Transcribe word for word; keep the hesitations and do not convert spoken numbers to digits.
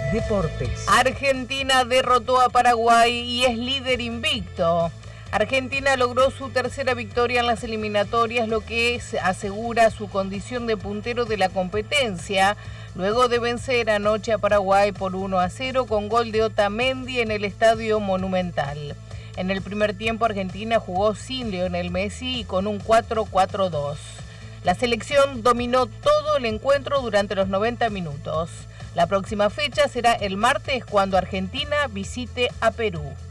Deportes. Argentina derrotó a Paraguay y es líder invicto. Argentina logró su tercera victoria en las eliminatorias, lo que asegura su condición de puntero de la competencia, luego de vencer anoche a Paraguay por uno a cero con gol de Otamendi en el Estadio Monumental. En el primer tiempo Argentina jugó sin Lionel Messi y con un cuatro cuatro dos. La selección dominó todo el encuentro durante los noventa minutos. La próxima fecha será el martes cuando Argentina visite a Perú.